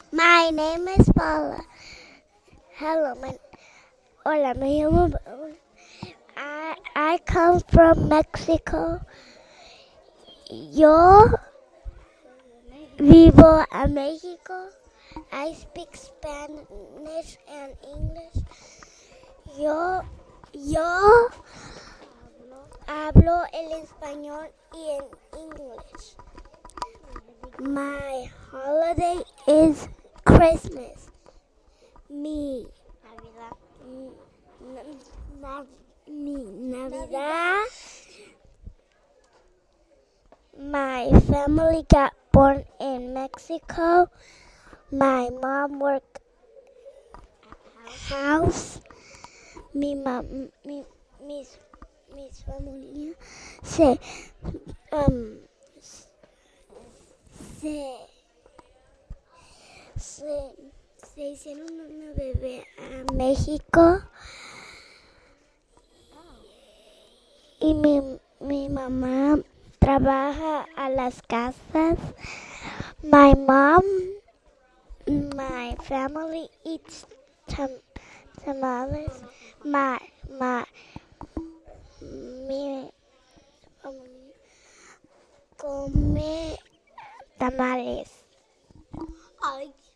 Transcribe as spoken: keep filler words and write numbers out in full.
My name is Paula. Hello, my, hola, me llamo Paula. I, I come from Mexico. Yo vivo en México. I speak Spanish and English. Yo, yo hablo el español y en English. My holiday is Christmas. Mi Navidad. Na, mi Navidad. My family got born in Mexico. My mom worked house. Mi mam, mi, mis, mis familia se, um, se, se, se hicieron una bebé a México y mi, mi mamá trabaja a las casas. My mom, my family eats tam, tamales. My, my, mi familia come tamales.